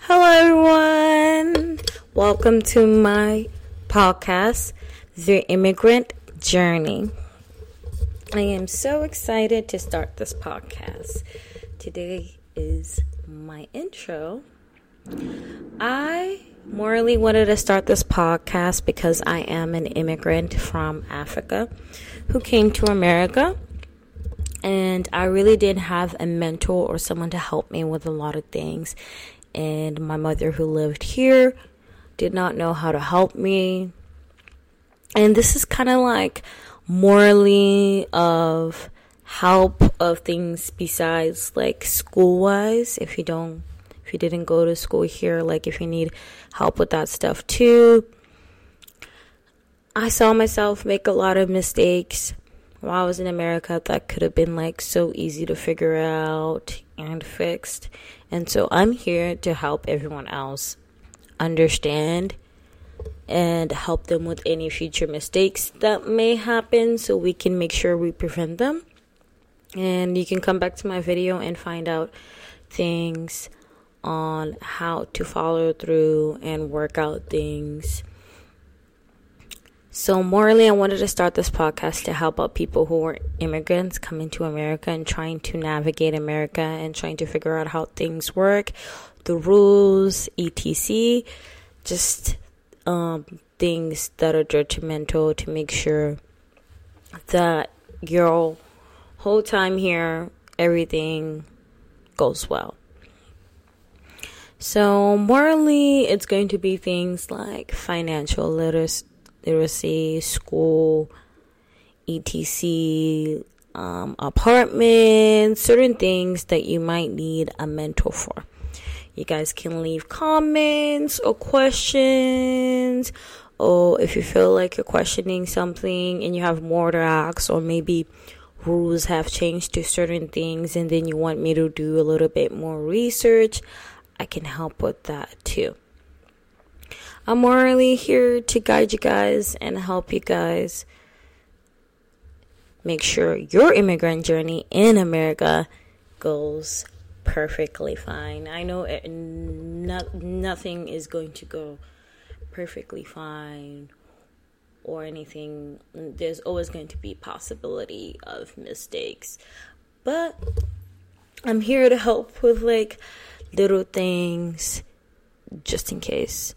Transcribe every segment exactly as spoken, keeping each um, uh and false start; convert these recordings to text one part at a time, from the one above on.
Hello, everyone. Welcome to my podcast, The Immigrant Journey. I am so excited to start this podcast. Today is my intro. I morally wanted to start this podcast because I am an immigrant from Africa who came to America. And I really didn't have a mentor or someone to help me with a lot of things. And my mother, who lived here, did not know how to help me. And this is kind of like morally of help of things besides like school-wise. If you don't, if you didn't go to school here, like if you need help with that stuff too. I saw myself make a lot of mistakes while I was in America that could have been like so easy to figure out and fixed. And so I'm here to help everyone else understand and help them with any future mistakes that may happen so we can make sure we prevent them. And you can come back to my video and find out things on how to follow through and work out things. So morally, I wanted to start this podcast to help out people who are immigrants coming to America and trying to navigate America and trying to figure out how things work, the rules, et cetera. Just um, things that are detrimental to make sure that your whole time here, everything goes well. So morally, it's going to be things like financial literacy. literacy, school, et cetera, um, apartments, certain things that you might need a mentor for. You guys can leave comments or questions, or if you feel like you're questioning something and you have more to ask, or maybe rules have changed to certain things and then you want me to do a little bit more research, I can help with that too. I'm morally here to guide you guys and help you guys make sure your immigrant journey in America goes perfectly fine. I know it, not, nothing is going to go perfectly fine or anything. There's always going to be possibility of mistakes. But I'm here to help with like little things just in case.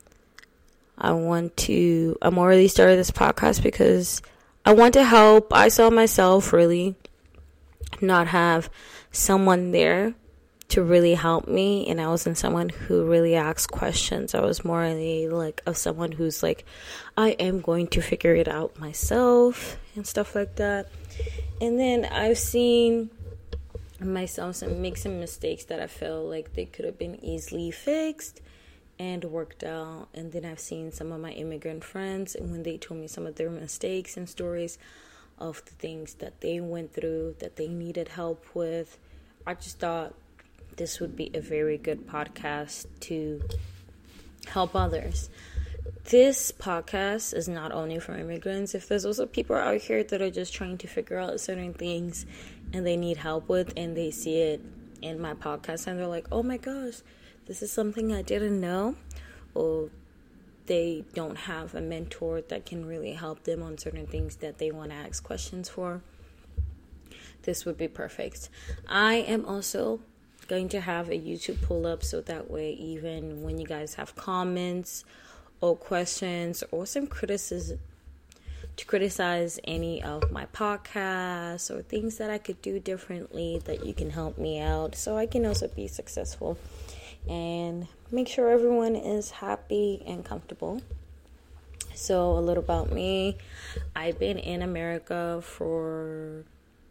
I want to, I'm already started this podcast because I want to help. I saw myself really not have someone there to really help me. And I wasn't someone who really asked questions. I was more like of someone who's like, I am going to figure it out myself and stuff like that. And then I've seen myself some, make some mistakes that I feel like they could have been easily fixed and worked out. And then I've seen some of my immigrant friends, and when they told me some of their mistakes and stories of the things that they went through that they needed help with, I just thought this would be a very good podcast to help others. This podcast is not only for immigrants. If there's also people out here that are just trying to figure out certain things and they need help with, and they see it in my podcast and they're like, oh my gosh, this is something I didn't know, or they don't have a mentor that can really help them on certain things that they want to ask questions for, this would be perfect. I am also going to have a YouTube pull-up so that way even when you guys have comments or questions or some criticism to criticize any of my podcasts or things that I could do differently, that you can help me out so I can also be successful and make sure everyone is happy and comfortable. So a little about me. I've been in America for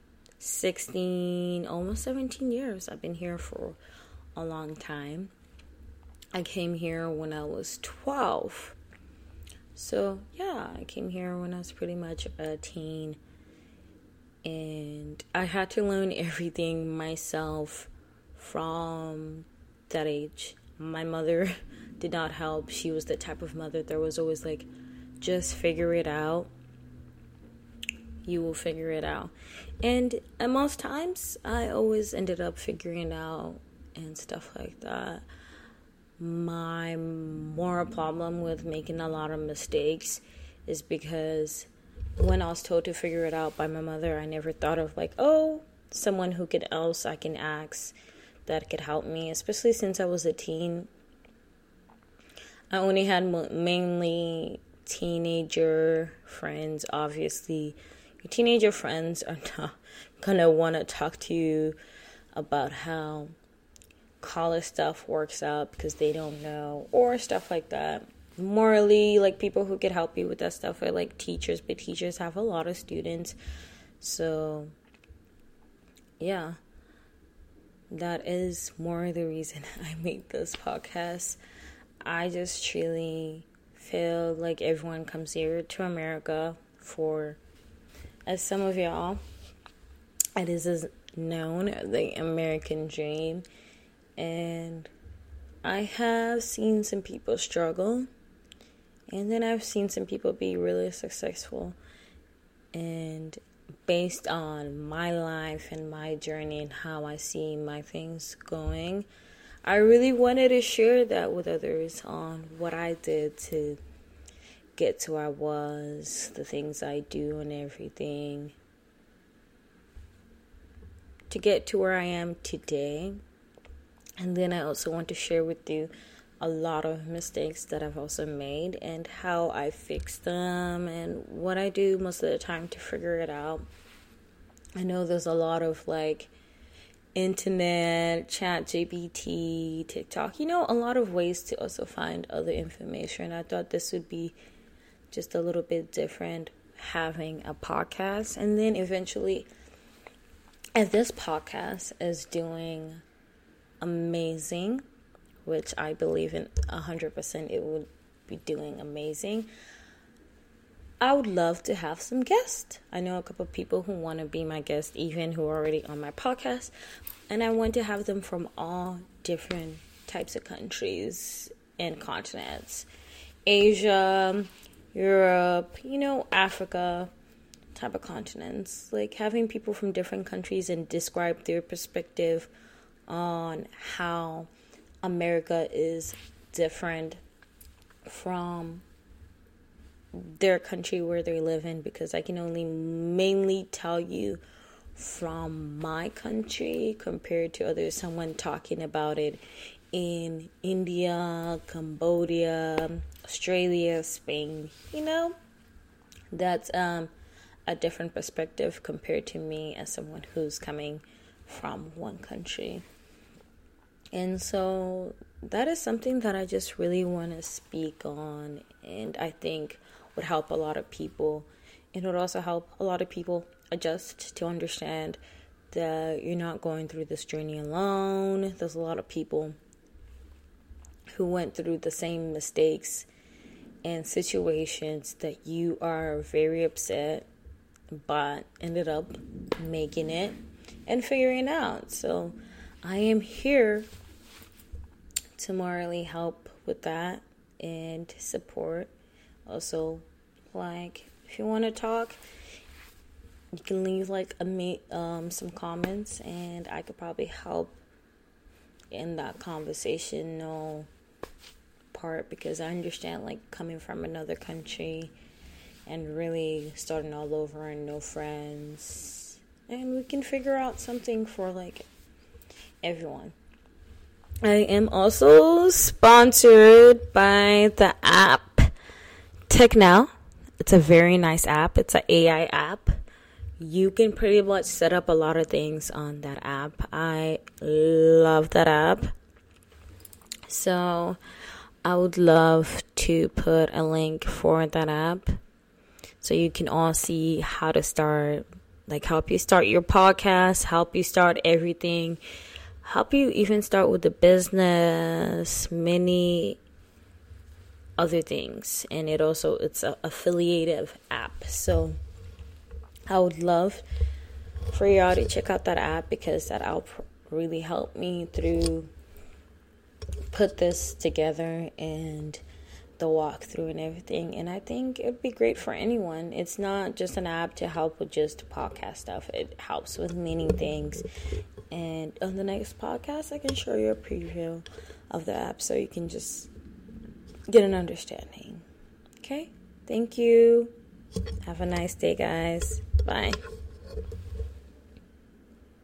sixteen, almost seventeen years. I've been here for a long time. I came here when I was twelve. So yeah, I came here when I was pretty much a teen. And I had to learn everything myself from that age. My mother did not help. She was the type of mother that was always like, just figure it out. You will figure it out. And at most times, I always ended up figuring it out and stuff like that. my moral problem with making a lot of mistakes is because when I was told to figure it out by my mother, I never thought of like, oh, someone who could else I can ask that could help me, especially since I was a teen. I only had mainly teenager friends. Obviously, your teenager friends are not gonna want to talk to you about how college stuff works out because they don't know, or stuff like that. Morally, like, people who could help you with that stuff are like teachers, but teachers have a lot of students. So yeah, that is more the reason I made this podcast. I just truly feel like everyone comes here to America for, as some of y'all, it is known, the American dream. And I have seen some people struggle, and then I've seen some people be really successful. And based on my life and my journey and how I see my things going, I really wanted to share that with others on what I did to get to where I was, the things I do and everything, to get to where I am today. And then I also want to share with you a lot of mistakes that I've also made and how I fix them and what I do most of the time to figure it out. I know there's a lot of like internet, chat G P T, TikTok, you know, a lot of ways to also find other information. I thought this would be just a little bit different, having a podcast. And then eventually, if this podcast is doing amazing, which I believe in one hundred percent it would be doing amazing, I would love to have some guests. I know a couple of people who want to be my guests, even who are already on my podcast. And I want to have them from all different types of countries and continents. Asia, Europe, you know, Africa, type of continents. Like having people from different countries and describe their perspective on how America is different from their country where they live in, because I can only mainly tell you from my country compared to others. Someone talking about it in India, Cambodia, Australia, Spain, you know, that's um a different perspective compared to me as someone who's coming from one country. And so that is something that I just really want to speak on, and I think would help a lot of people. It would also help a lot of people adjust to understand that you're not going through this journey alone. There's a lot of people who went through the same mistakes and situations that you are very upset, but ended up making it and figuring it out. So I am here to morally help with that and support. Also, like, if you want to talk, you can leave like a um some comments, and I could probably help in that conversational part, because I understand, like, coming from another country and really starting all over and no friends, and we can figure out something for like everyone. I am also sponsored by the app TechNow. It's a very nice app. It's an A I app. You can pretty much set up a lot of things on that app. I love that app. So I would love to put a link for that app so you can all see how to start, like help you start your podcast, help you start everything, help you even start with the business, many other things. And it also, it's an affiliative app. So I would love for y'all to check out that app, because that app really helped me through put this together and the walkthrough and everything. And I think it'd be great for anyone. It's not just an app to help with just podcast stuff. It helps with many things. And on the next podcast, I can show you a preview of the app so you can just get an understanding. Okay? Thank you. Have a nice day, guys. Bye.